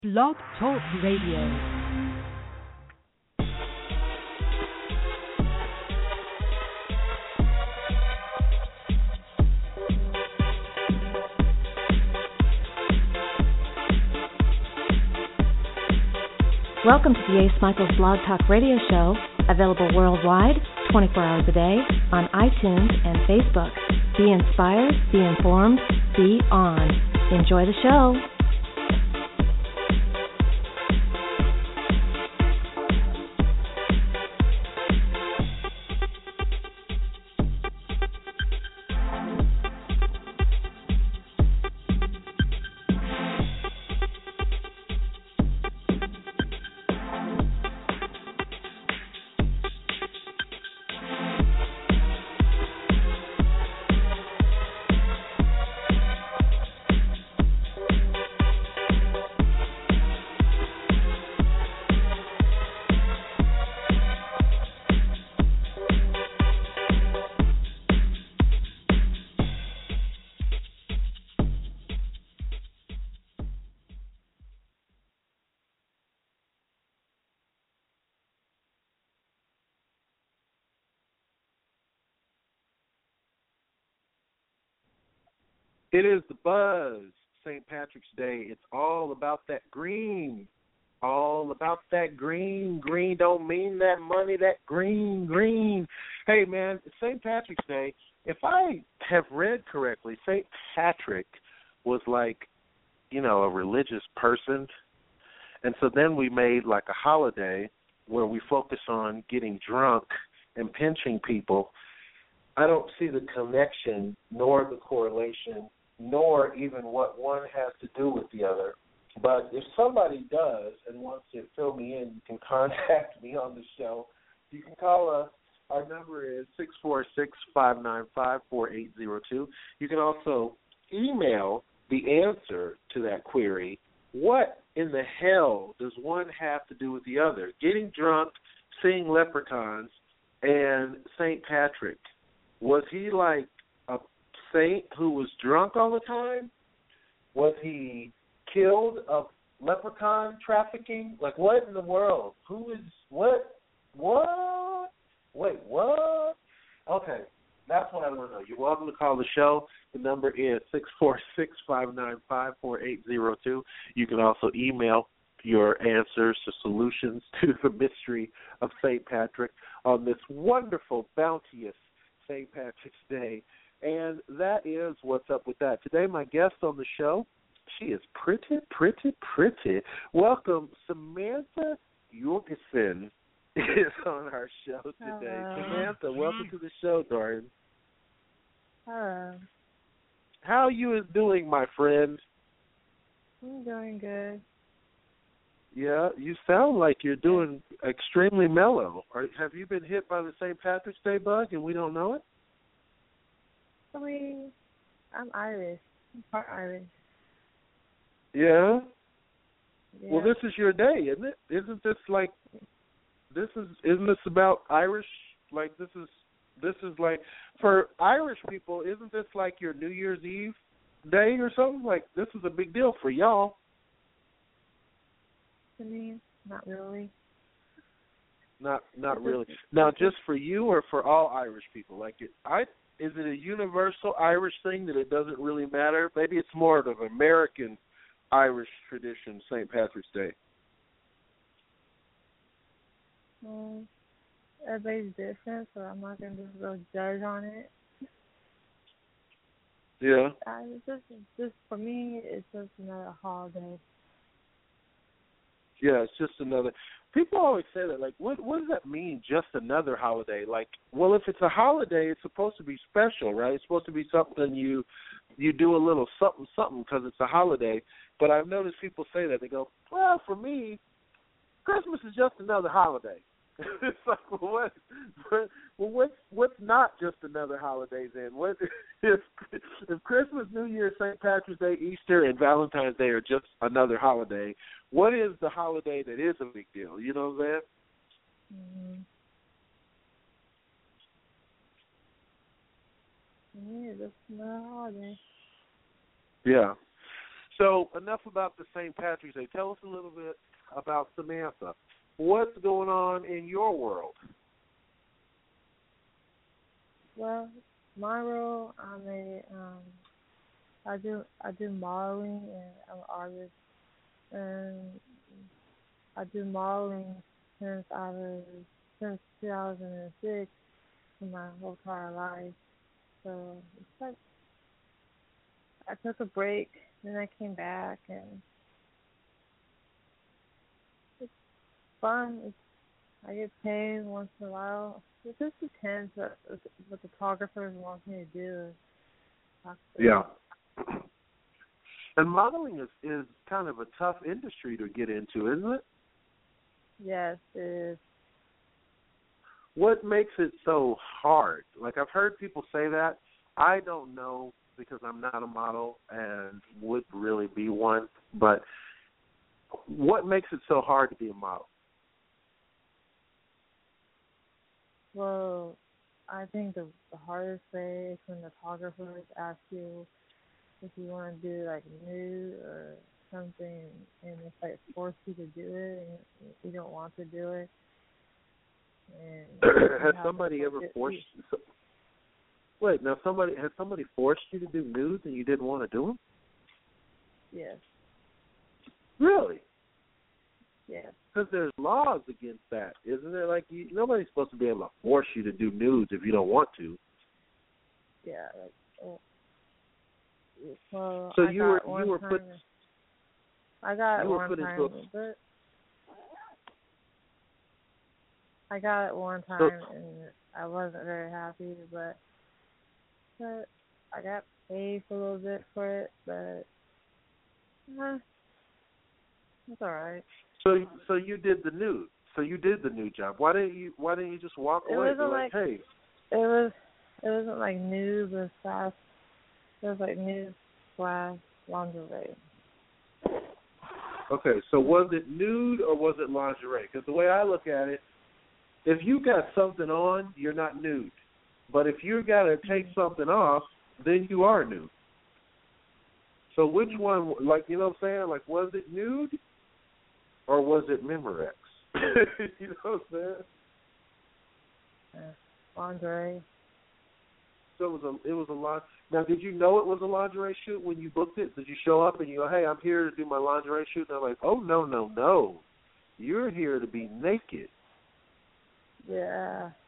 Blog Talk Radio. Welcome to the Ace Michaels Blog Talk Radio Show, available worldwide, 24 hours a day, on iTunes and Facebook. Be inspired, be informed, be on. Enjoy the show. It is the buzz, St. Patrick's Day. It's all about that green. All about that green. Green don't mean that money, that green. Hey, man, it's St. Patrick's Day. If I have read correctly, St. Patrick was like, a religious person. And so then we made like a holiday where we focus on getting drunk and pinching people. I don't see the connection nor the correlation nor even what one has to do with the other. But if somebody does and wants to fill me in, you can contact me on the show. You can call us. Our number is 646-595-4802. You can also email the answer to that query. What in the hell does one have to do with the other? Getting drunk, seeing leprechauns, and St. Patrick. Was he like a saint who was drunk all the time? Was he killed of leprechaun trafficking? Like, what in the world? Who is, what? Wait, what? Okay, that's what I want to know. You're welcome to call the show. The number is 646-595-4802. You can also email your answers to solutions to the mystery of St. Patrick on this wonderful, bounteous St. Patrick's Day. And that is what's up with that. Today, my guest on the show, she is pretty. Welcome, Samantha Jorgensen is on our show today. Hello. Samantha, welcome to the show, darling. Hello. How are you doing, my friend? I'm doing good. Yeah, you sound like you're doing extremely mellow. Have you been hit by the St. Patrick's Day bug and we don't know it? I mean, I'm Irish. I'm part Irish. Yeah? Yeah. Well, this is your day, isn't it? Isn't this about Irish? Like, this is like, for Irish people, isn't this like your New Year's Eve day or something? Like, this is a big deal for y'all. To me, not really. Not really. Now, just for you or for all Irish people? Like, is it a universal Irish thing that it doesn't really matter? Maybe it's more of an American Irish tradition, St. Patrick's Day. Well, everybody's different, so I'm not going to just go judge on it. Yeah. It's just for me, it's just another holiday. Yeah, it's just another. People always say that. Like, what does that mean? Just another holiday? Like, well, if it's a holiday, it's supposed to be special, right? It's supposed to be something you do a little something because it's a holiday. But I've noticed people say that. They go, well, for me, Christmas is just another holiday. It's like, what's not just another holiday then? What if Christmas, New Year, St. Patrick's Day, Easter, and Valentine's Day are just another holiday? What is the holiday that is a big deal? You know what I'm saying? Mm-hmm. Yeah, just another holiday. Yeah. So enough about the St. Patrick's Day. Tell us a little bit about Samantha. What's going on in your world? Well, my role, I do modeling, and I'm an artist, and I do modeling since 2006 in my whole entire life. So it's like I took a break, then I came back, and it's fun. I get paid once in a while. It just depends what the photographers want me to do. Yeah. And modeling is kind of a tough industry to get into, isn't it? Yes, it is. What makes it so hard? Like, I've heard people say that. I don't know because I'm not a model and would really be one. But what makes it so hard to be a model? Well, I think the hardest way is when the photographers ask you if you want to do like nude or something, and it's like force you to do it, and you don't want to do it. And has somebody ever forced? Wait, now has somebody forced you to do nudes and you didn't want to do them? Yes. Really? Yes. Because there's laws against that, isn't there? Like, nobody's supposed to be able to force you to do nudes if you don't want to. Yeah. Well, so I you were put. I got it one put time, into but I got it one time and I wasn't very happy, but I got paid for a little bit for it, but it's all right. So you did the nude. So you did the nude job. Why didn't you just walk away? It wasn't hey. It wasn't like nude, but fast. It was like nude / lingerie. Okay, so was it nude or was it lingerie? Because the way I look at it, if you got something on, you're not nude. But if you got to take something off, then you are nude. So which one, like, you know what I'm saying? Like, was it nude or was it Memorex? You know what I'm saying? Lingerie. So it was a lot. Now, did you know it was a lingerie shoot when you booked it? Did you show up and you go, hey, I'm here to do my lingerie shoot? And they're like, oh, no. You're here to be naked. Yeah.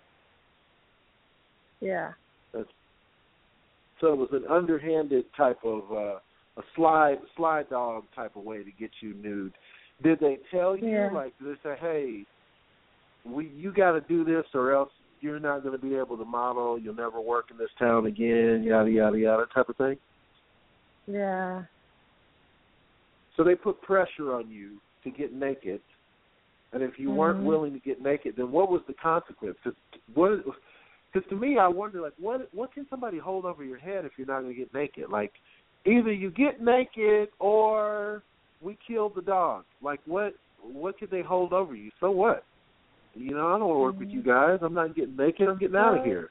Yeah. So it was an underhanded type of a slide dog type of way to get you nude. Did they tell you, like, did they say, hey, you got to do this or else you're not going to be able to model, you'll never work in this town again, yada, yada, yada, type of thing? Yeah. So they put pressure on you to get naked, and if you weren't willing to get naked, then what was the consequence? Because to me, I wonder, like, what can somebody hold over your head if you're not going to get naked? Like, either you get naked or we killed the dog. Like, what could they hold over you? So what? You know, I don't want to work with you guys. I'm not getting naked. I'm getting out of here.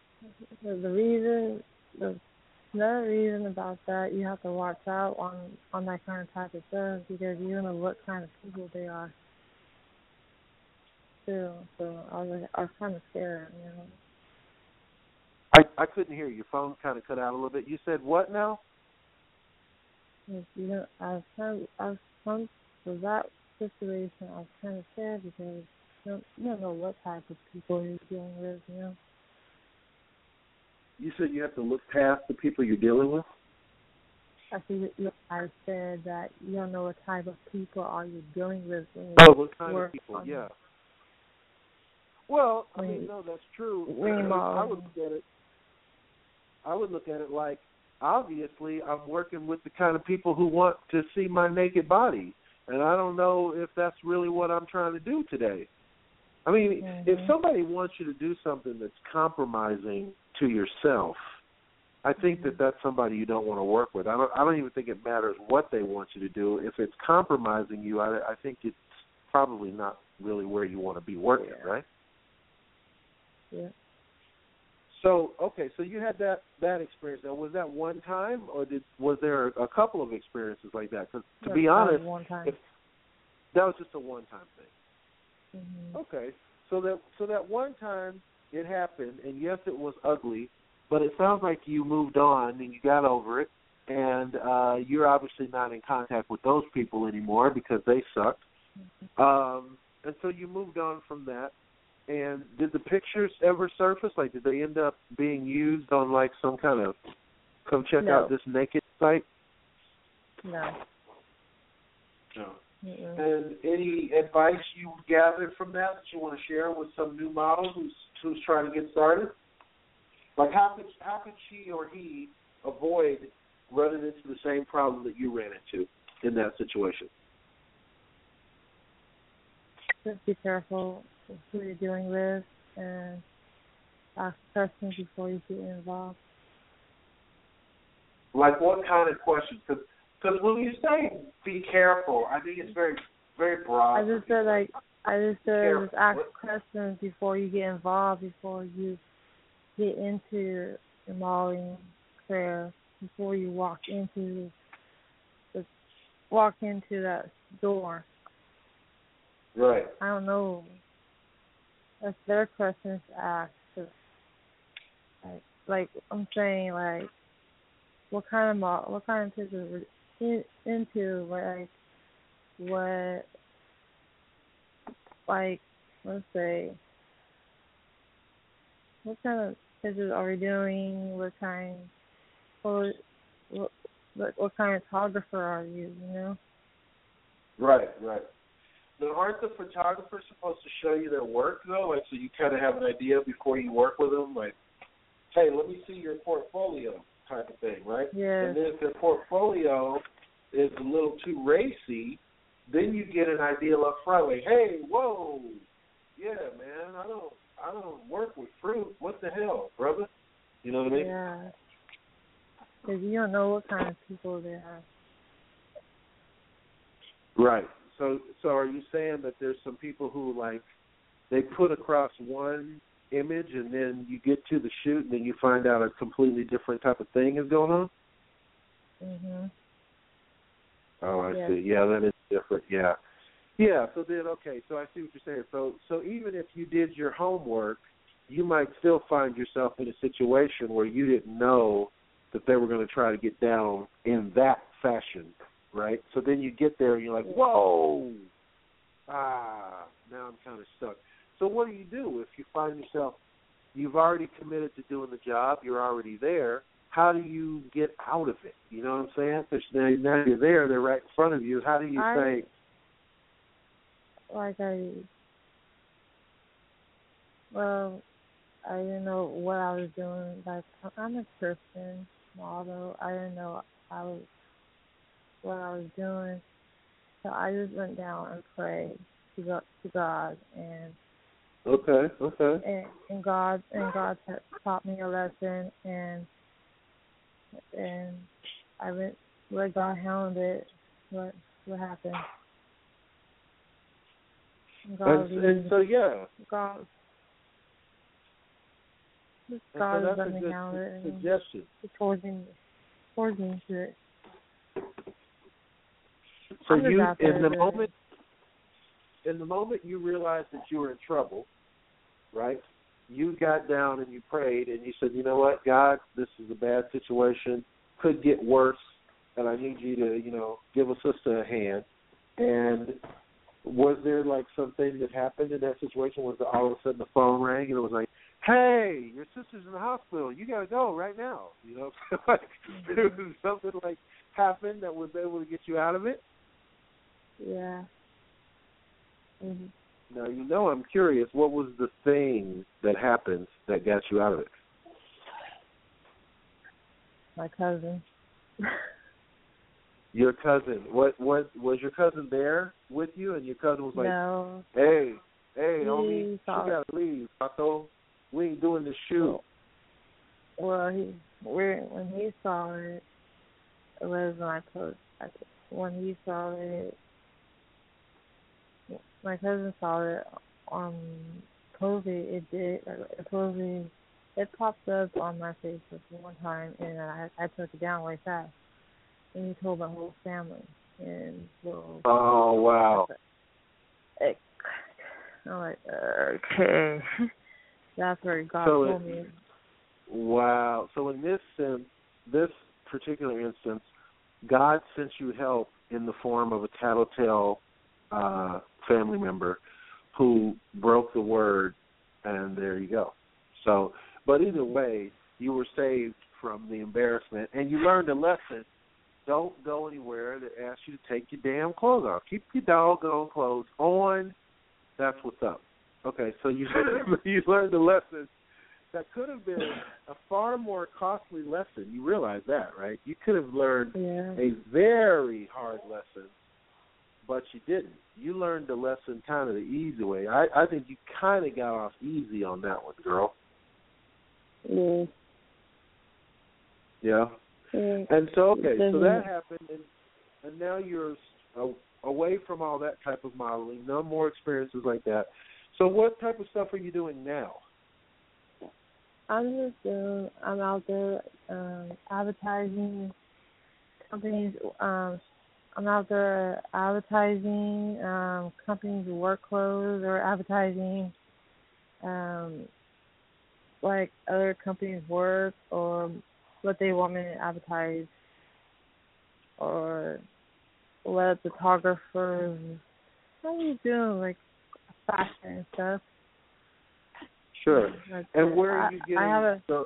Another reason about that, you have to watch out on that kind of type of stuff because you don't know what kind of people they are. Too. So I was kind of scared, you know. I couldn't hear you. Your phone kind of cut out a little bit. You said what now? You know, for that situation, I was kind of scared because you don't know what type of people you're dealing with, you know. You said you have to look past the people you're dealing with? I said that you don't know what type of people are you dealing with. What kind of people, yeah. Well, I mean, no, that's true. I would look at it like, obviously, I'm working with the kind of people who want to see my naked body, and I don't know if that's really what I'm trying to do today. I mean, if somebody wants you to do something that's compromising to yourself, I think that's somebody you don't want to work with. I don't even think it matters what they want you to do. If it's compromising you, I think it's probably not really where you want to be working, right? Yeah. So okay, so you had that experience. Now, was that one time, or was there a couple of experiences like that? Because to be honest, one time. That was just a one-time thing. Mm-hmm. Okay, so that one time it happened, and yes, it was ugly, but it sounds like you moved on and you got over it, and you're obviously not in contact with those people anymore because they sucked. And so you moved on from that. And did the pictures ever surface? Like, did they end up being used on like some kind of come check out this naked site? No. No. Mm-mm. And any advice you gathered from that you want to share with some new model who's trying to get started? Like, how could she or he avoid running into the same problem that you ran into in that situation? Just be careful with who you're dealing with and ask questions before you get involved. Like what kind of questions? Because when you say be careful, I think it's very, very broad. I just said just ask What? questions before you get involved, before you get into the modeling career, before you walk into that door. Right. I don't know. That's their questions to ask. Like I'm saying, like what kind of tips are into, let's say, what kind of pictures are we doing? What kind of photographer are you? You know? Right. Now, aren't the photographers supposed to show you their work though? Like, so you kind of have an idea before you work with them, like, hey, let me see your portfolio type of thing, right? Yes. And then if their portfolio is a little too racy, then you get an idea up front, like, hey, whoa, yeah, man, I don't work with fruit. What the hell, brother? You know what I mean? Yeah. Because you don't know what kind of people they are. Right. So are you saying that there's some people who, like, they put across one image and then you get to the shoot and then you find out a completely different type of thing is going on? Mhm. Oh, I Yes. see. Yeah, that is different. Yeah. Yeah, so then, okay, so I see what you're saying. So even if you did your homework, you might still find yourself in a situation where you didn't know that they were going to try to get down in that fashion, right? So then you get there and you're like, whoa, now I'm kind of stuck. So what do you do if you find yourself, you've already committed to doing the job, you're already there, how do you get out of it? You know what I'm saying? Because now you're there, they're right in front of you. How do you say? I didn't know what I was doing. Like, I'm a Christian model. I didn't know what I was doing. So I just went down and prayed to God, and Okay. And God taught me a lesson, and I let God handle it. What happened? And so yeah. God So is that's letting a me handle it. good suggestion. He forced me into it. So I'm just you, out there in the moment you realized that you were in trouble, right? You got down and you prayed and you said, you know what, God, this is a bad situation, could get worse, and I need you to, give a sister a hand. And was there like something that happened in that situation? Was all of a sudden the phone rang and it was like, hey, your sister's in the hospital, you got to go right now? Like, there was something like happened that was able to get you out of it? Yeah. Mm-hmm. Now, I'm curious, what was the thing that happened that got you out of it? My cousin. Your cousin. What was your cousin there with you? And your cousin was like, no. Hey, homie, you gotta leave, Pato. We ain't doing this shoot. Well, when he saw it, it was my post. When he saw it, my cousin saw it on COVID. It did. It probably it popped up on my Facebook one time, and I took it down way fast. And he told my whole family. And so. Oh, wow. I'm like, okay. That's where God told me. Wow. So in this sense, this particular instance, God sent you help in the form of a tattletale family member who broke the word, and there you go. So, but either way, you were saved from the embarrassment, and you learned a lesson. Don't go anywhere that asks you to take your damn clothes off. Keep your doggone clothes on. That's what's up. Okay, so you learned a lesson that could have been a far more costly lesson. You realize that, right? You could have learned a very hard lesson, but you didn't. You learned the lesson kind of the easy way. I think you kind of got off easy on that one, girl. Yeah. Yeah. And so, okay, so that happened, and now you're away from all that type of modeling, no more experiences like that. So what type of stuff are you doing now? I'm out there advertising companies. I'm out there advertising companies' work clothes, or advertising like other companies' work, or what they want me to advertise, or what photographers. How are you doing, like fashion and stuff? Sure. And where are you getting? I have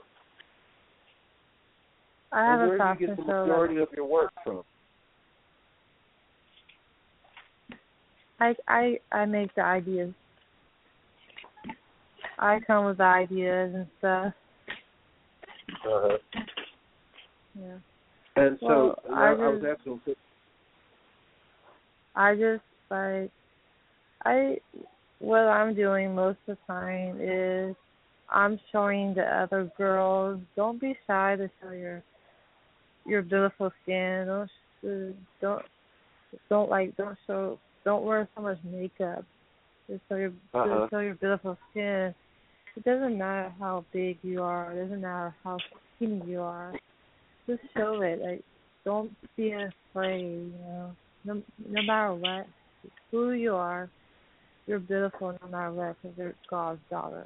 a fashion show. Where do you get the majority of your work from? I make the ideas. I come with the ideas and stuff. Uh-huh. Yeah. And so I was asking. What I'm doing most of the time is I'm showing the other girls. Don't be shy to show your beautiful skin. Don't wear so much makeup. Just show your beautiful skin. It doesn't matter how big you are. It doesn't matter how skinny you are. Just show it. Like, don't be afraid. No matter what, who you are, you're beautiful no matter what, because you're God's daughter.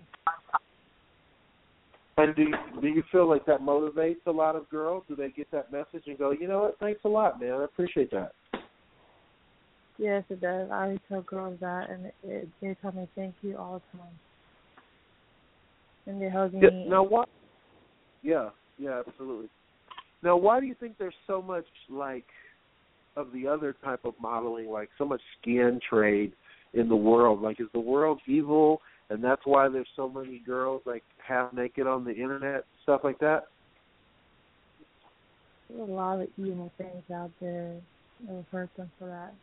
And do you feel like that motivates a lot of girls? Do they get that message and go, you know what, thanks a lot, man, I appreciate that? Yes, it does. I tell girls that, and they tell me thank you all the time. And they hug me. Now what? Yeah, absolutely. Now, why do you think there's so much, like, of the other type of modeling, like so much skin trade in the world? Like, is the world evil, and that's why there's so many girls, like, half naked on the internet, stuff like that? There's a lot of evil things out there that will hurt them for that.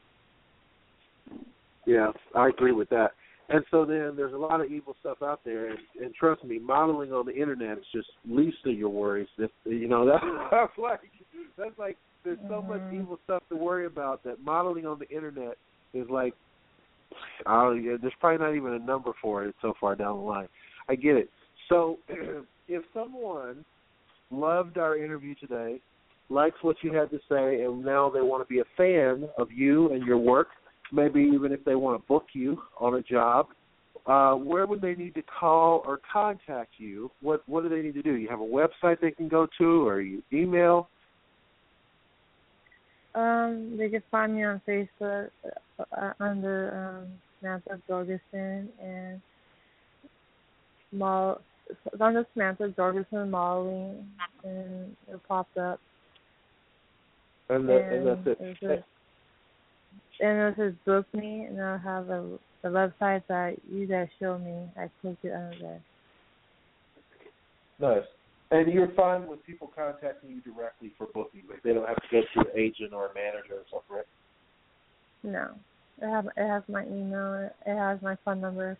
Yeah, I agree with that. And so then there's a lot of evil stuff out there, and trust me, modeling on the internet is just least of your worries. That's like there's so much evil stuff to worry about that modeling on the internet is like, there's probably not even a number for it. It's so far down the line. I get it. So if someone loved our interview today, likes what you had to say, and now they want to be a fan of you and your work, maybe even if they want to book you on a job, where would they need to call or contact you? What do they need to do? You have a website they can go to, or you email? They can find me on Facebook under Samantha Jorgensen, and under Samantha Jorgensen Modeling, and it popped up. And that's it. And it says book me, and I'll have the website that you guys showed me. I clicked it under there. Nice. And you're fine with people contacting you directly for booking? Like, they don't have to go through an agent or a manager or something, right? No. It has my email. It has my phone number.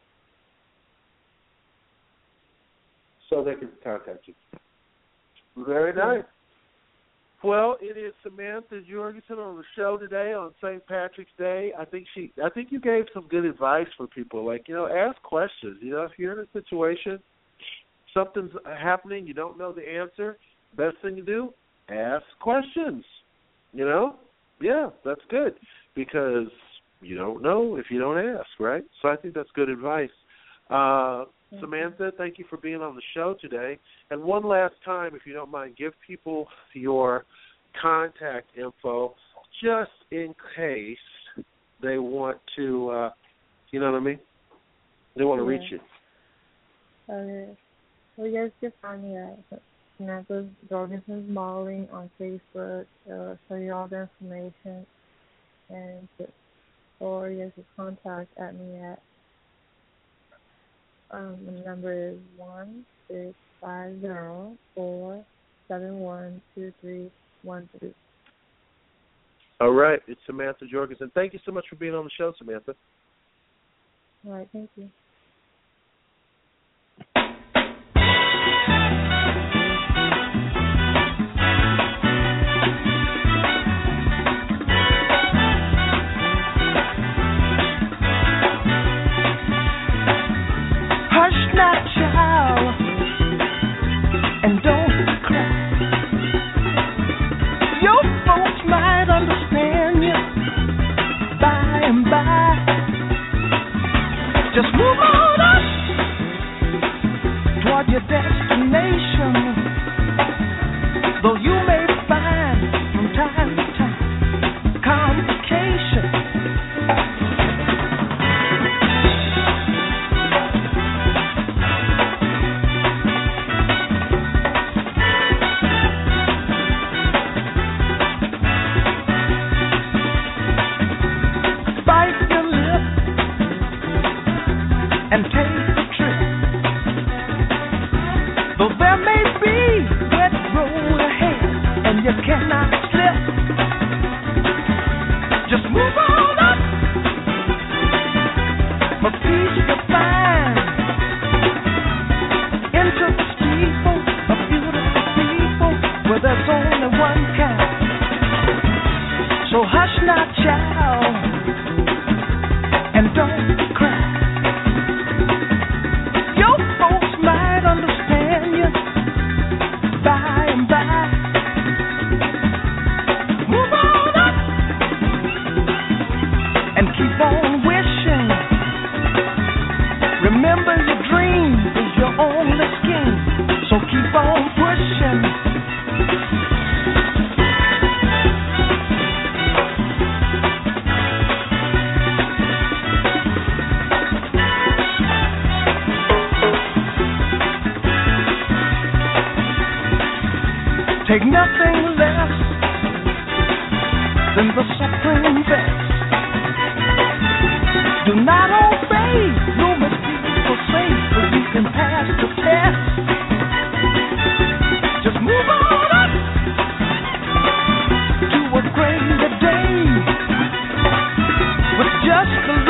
So they can contact you. Very nice. Well, it is Samantha Jorgensen on the show today on St. Patrick's Day. I think you gave some good advice for people. Like, ask questions. If you're in a situation, something's happening, you don't know the answer, best thing to do, ask questions. You know? Yeah, that's good because you don't know if you don't ask, right? So I think that's good advice. Samantha, thank you for being on the show today. And one last time, if you don't mind, give people your contact info just in case they want to, you know what I mean? They want to reach you. Okay. Well, you guys can find me at Samantha Jorgensen's Modeling on Facebook. It'll show you all the information. And or you guys can contact at me at the number is 1-650-471-2313. All right. It's Samantha Jorgensen. Thank you so much for being on the show, Samantha. All right. Thank you. Your destination, though you may find from time to time complications. Bite your lip and take the trip. Though there may be wet road ahead and you cannot slip, just move on up for peace to find into the steeple of beautiful people where there's only one kind. So hush now, child, and don't cry. Your folks might understand by and by. Move on up and keep on wishing. Remember your dream is your only scheme, so keep on pushing. Take nothing less than the supreme best. Do not obey, no mistake or safe, but you can pass the test. Just move on up to a greater day with just the